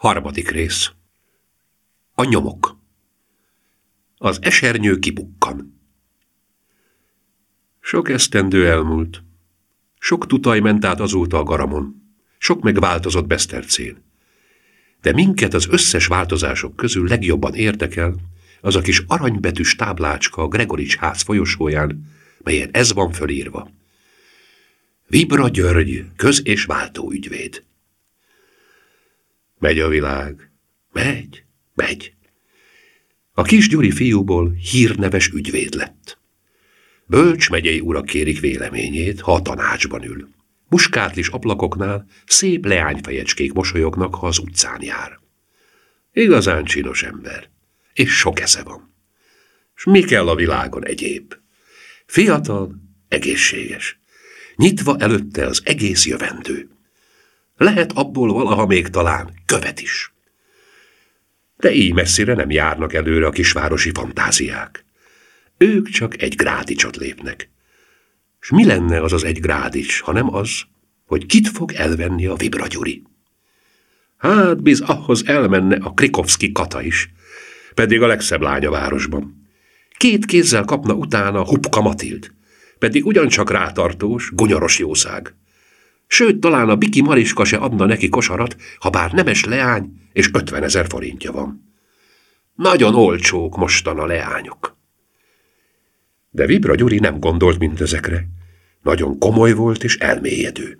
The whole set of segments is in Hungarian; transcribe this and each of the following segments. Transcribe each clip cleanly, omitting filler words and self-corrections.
Harmadik rész. A nyomok. Az esernyő kibukkan. Sok esztendő elmúlt. Sok tutaj ment át azóta a garamon. Sok megváltozott Besztercén. De minket az összes változások közül legjobban érdekel az a kis aranybetűs táblácska a Gregorics ház folyosóján, melyen ez van fölírva. Vibra György, köz- és váltóügyvéd. Megy a világ. Megy. A kis Gyuri fiúból hírneves ügyvéd lett. Bölcs megyei urak kérik véleményét, ha a tanácsban ül. Muskátlis ablakoknál szép leányfejecskék mosolyognak, ha az utcán jár. Igazán csinos ember, és sok esze van. S mi kell a világon egyéb? Fiatal, egészséges, nyitva előtte az egész jövendő. Lehet abból valaha még talán követ is. De így messzire nem járnak előre a kisvárosi fantáziák. Ők csak egy grádicsot lépnek. S mi lenne az az egy grádics, hanem az, hogy kit fog elvenni a Vibra Gyuri? Hát biz ahhoz elmenne a Krikovszki Kata is, pedig a legszebb lány a városban. 2 kézzel kapna utána Hupka Matild, pedig ugyancsak rátartós, gunyoros jószág. Sőt, talán a Biki Mariska se adna neki kosarat, ha bár nemes leány, és 50 000 forintja van. Nagyon olcsók mostan a leányok. De Vibra Gyuri nem gondolt mindezekre. Nagyon komoly volt és elmélyedő.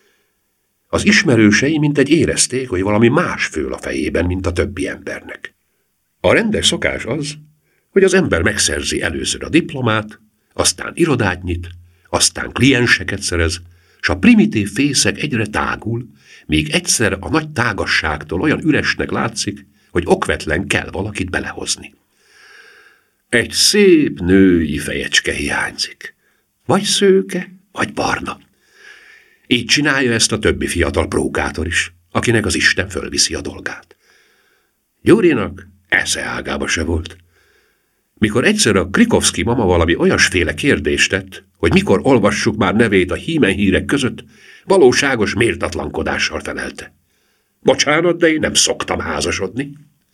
Az ismerősei mintegy érezték, hogy valami más fől a fejében, mint a többi embernek. A rendes szokás az, hogy az ember megszerzi először a diplomát, aztán irodát nyit, aztán klienseket szerez, s a primitív fészek egyre tágul, míg egyszer a nagy tágasságtól olyan üresnek látszik, hogy okvetlen kell valakit belehozni. Egy szép női fejecske hiányzik. Vagy szőke, vagy barna. Így csinálja ezt a többi fiatal prókátor is, akinek az Isten fölviszi a dolgát. Gyurinak esze ágába se volt. Mikor egyszer a Krikovszki mama valami olyasféle kérdést tett, hogy mikor olvassuk már nevét a hímen-hírek között, valóságos méltatlankodással felelte. Bocsánat, de én nem szoktam házasodni.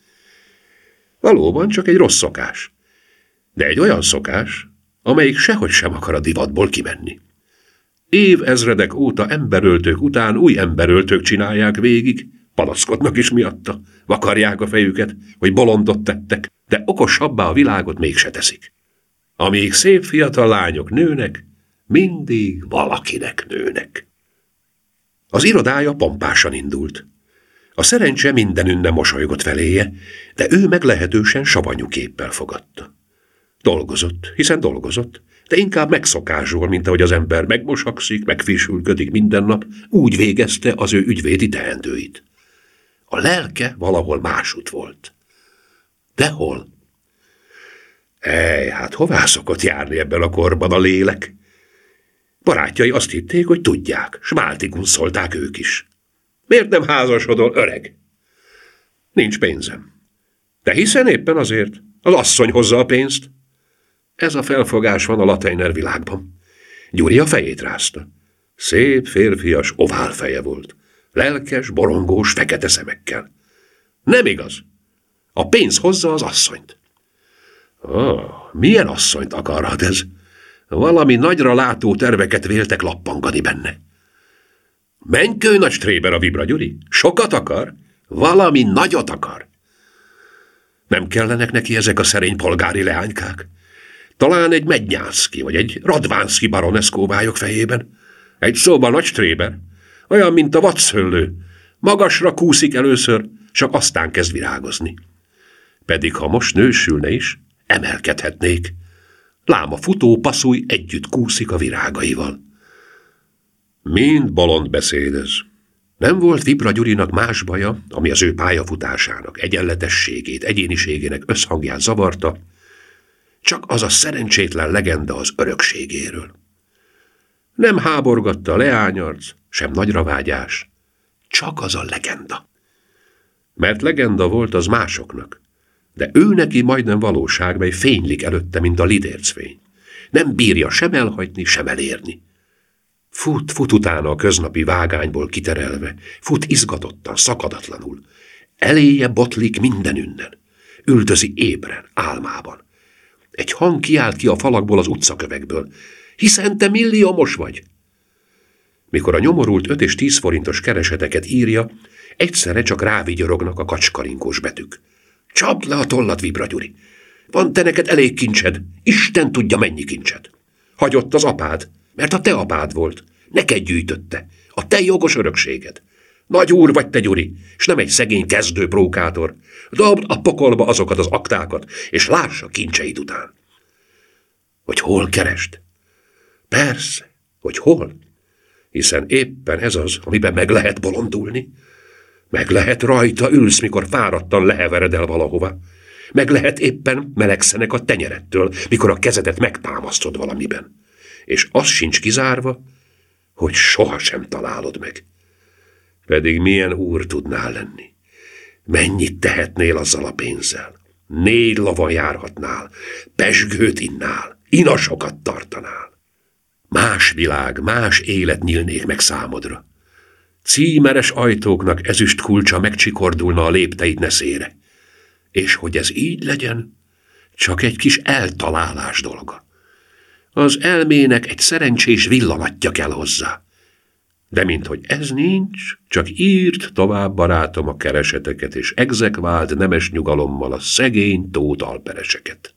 Valóban csak egy rossz szokás. De egy olyan szokás, amelyik sehogy sem akar a divatból kimenni. Évezredek óta emberöltők után új emberöltők csinálják végig, panaszkodnak is miatta, vakarják a fejüket, hogy bolondot tettek, de okosabbá a világot mégse teszik. Amíg szép fiatal lányok nőnek, mindig valakinek nőnek. Az irodája pompásan indult. A szerencse mindenünne mosolygott feléje, de ő meglehetősen savanyú képpel fogadta. Dolgozott, hiszen dolgozott, de inkább megszokásról, mint ahogy az ember megmosakszik, megfésülködik minden nap, úgy végezte az ő ügyvédi teendőit. A lelke valahol másút volt. De hol? Hát hová szokott járni ebben a korban a lélek? Barátjai azt hitték, hogy tudják, s máltikunszolták ők is. Miért nem házasodol, öreg? Nincs pénzem. De hiszen éppen azért az asszony hozza a pénzt. Ez a felfogás van a Lateiner világban. Gyuri a fejét rázta. Szép, férfias, ovál feje volt. Lelkes, borongós, fekete szemekkel. Nem igaz. A pénz hozza az asszonyt. Milyen asszonyt akarhat ez? Valami nagyra látó terveket véltek lappangani benne. Menykő nagy stréber a Vibra Gyuri. Sokat akar? Valami nagyot akar. Nem kellenek neki ezek a szerény polgári leánykák? Talán egy Mednyánszky vagy egy Radvánszky baroneszkó vályok fejében. Egy szóban nagy stréber, olyan, mint a vadszőlő. Magasra kúszik először, csak aztán kezd virágozni. Pedig ha most nősülne is, emelkedhetnék. Lám a futó passzúj együtt kúszik a virágaival. Mind bolond beszédez. Nem volt Vibra Gyurinak más baja, ami az ő pályafutásának egyenletességét, egyéniségének összhangját zavarta, csak az a szerencsétlen legenda az örökségéről. Nem háborgatta leányarc, sem nagyravágyás, csak az a legenda. Mert legenda volt az másoknak, de ő neki majdnem valóság, mely fénylik előtte, mint a lidércfény. Nem bírja sem elhagyni, sem elérni. Fut utána a köznapi vágányból kiterelve, fut izgatottan, szakadatlanul. Eléje botlik mindenünnen. Üldözi ébren, álmában. Egy hang kiált ki a falakból, az utcakövekből. Hiszen te milliómos vagy. Mikor a nyomorult 5 és 10 forintos kereseteket írja, egyszerre csak rávigyorognak a kacskarinkós betűk. Csapd le a tollat, Vibra Gyuri! Van te neked elég kincsed, Isten tudja mennyi kincsed. Hagyott az apád, mert a te apád volt. Neked gyűjtötte, a te jogos örökséged. Nagy úr vagy te, Gyuri, és nem egy szegény kezdő prókátor. Dobd a pokolba azokat az aktákat, és láss a kincseid után. Hogy hol keresd? Persze, hogy hol? Hiszen éppen ez az, amiben meg lehet bolondulni. Meg lehet rajta ülsz, mikor fáradtan lehevered el valahova. Meg lehet éppen melegszenek a tenyerettől, mikor a kezedet megtámasztod valamiben. És az sincs kizárva, hogy sohasem találod meg. Pedig milyen úr tudnál lenni? Mennyit tehetnél azzal a pénzzel? 4 lovon járhatnál, pezsgőt innál, inasokat tartanál. Más világ, más élet nyílnék meg számodra. Címeres ajtóknak ezüst kulcsa megcsikordulna a lépteid neszére. És hogy ez így legyen, csak egy kis eltalálás dolga. Az elmének egy szerencsés villanatja kell hozzá. De minthogy ez nincs, csak írd tovább, barátom, a kereseteket, és exekváld nemes nyugalommal a szegény Tóth alpereseket.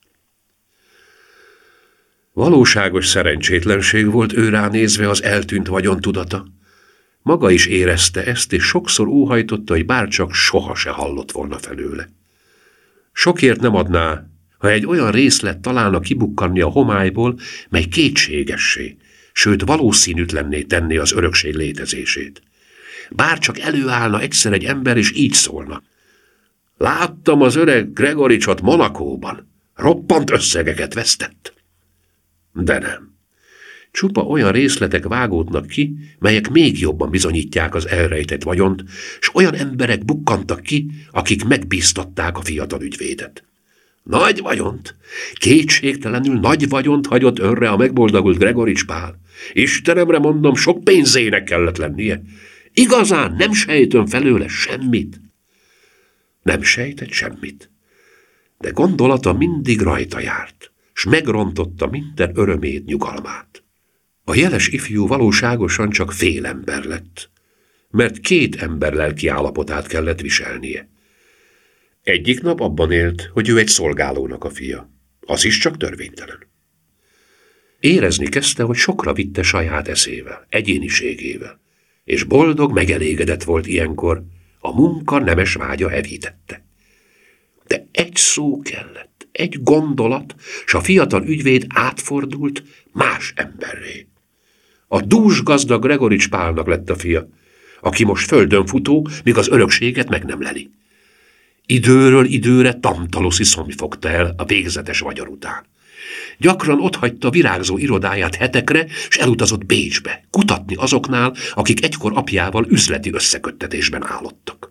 Valóságos szerencsétlenség volt ő ránézve az eltűnt vagyon tudata. Maga is érezte ezt, és sokszor óhajtotta, hogy bárcsak soha se hallott volna felőle. Sokért nem adná, ha egy olyan részlet találna kibukkanni a homályból, mely kétségessé, sőt valószínűtlenné tenné az örökség létezését. Bárcsak előállna egyszer egy ember, és így szólna. Láttam az öreg Gregoricsot Monakóban, roppant összegeket vesztett. De nem. Csupa olyan részletek vágódnak ki, melyek még jobban bizonyítják az elrejtett vagyont, s olyan emberek bukkantak ki, akik megbíztatták a fiatal ügyvédet. Nagy vagyont, kétségtelenül nagy vagyont hagyott önre a megboldogult Gregorics Pál. Istenemre mondom, sok pénzének kellett lennie. Igazán nem sejtöm felőle semmit. Nem sejtett semmit, de gondolata mindig rajta járt, s megrontotta minden örömét, nyugalmát. A jeles ifjú valóságosan csak fél ember lett, mert 2 ember lelki állapotát kellett viselnie. Egyik nap abban élt, hogy ő egy szolgálónak a fia. Az is csak törvénytelen. Érezni kezdte, hogy sokra vitte saját eszével, egyéniségével, és boldog, megelégedett volt ilyenkor, a munka nemes vágya hevítette. De egy szó kellett, egy gondolat, s a fiatal ügyvéd átfordult más emberré. A dús gazdag Gregorics Pálnak lett a fia, aki most földön futó, míg az örökséget meg nem leli. Időről időre tantaloszi szomj fogta el a végzetes vagyon után. Gyakran otthagyta virágzó irodáját hetekre, s elutazott Bécsbe, kutatni azoknál, akik egykor apjával üzleti összeköttetésben állottak.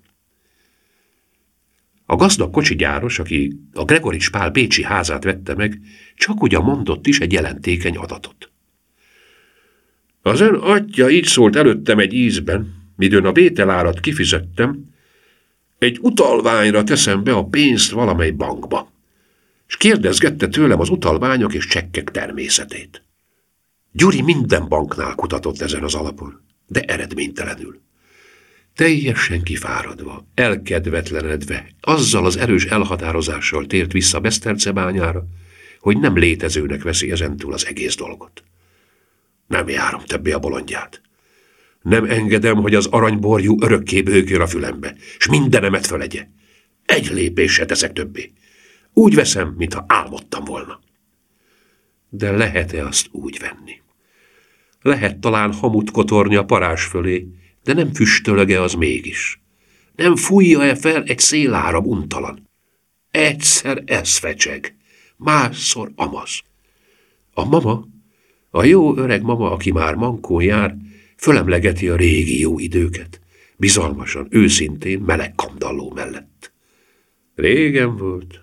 A gazdag kocsigyáros, aki a Gregorics Pál bécsi házát vette meg, csak ugyan mondott is egy jelentékeny adatot. Az ön atya így szólt előttem egy ízben, midőn a vételárat kifizettem, egy utalványra teszem be a pénzt valamely bankba, és kérdezgette tőlem az utalványok és csekkek természetét. Gyuri minden banknál kutatott ezen az alapon, de eredménytelenül. Teljesen kifáradva, elkedvetlenedve, azzal az erős elhatározással tért vissza Besztercebányára, hogy nem létezőnek veszi ezentúl az egész dolgot. Nem járom többé a bolondját. Nem engedem, hogy az aranyborjú örökké bőgjön a fülembe, s mindenemet fölegye. Egy lépést se teszek többé. Úgy veszem, mintha álmodtam volna. De lehet-e azt úgy venni? Lehet talán hamut kotorni a parázs fölé, de nem füstölöge az mégis. Nem fújja-e fel egy széláram untalan? Egyszer ez fecseg, másszor amaz. A mama, a jó öreg mama, aki már mankón jár, fölemlegeti a régi jó időket, bizalmasan, őszintén, meleg kandalló mellett. Régen volt,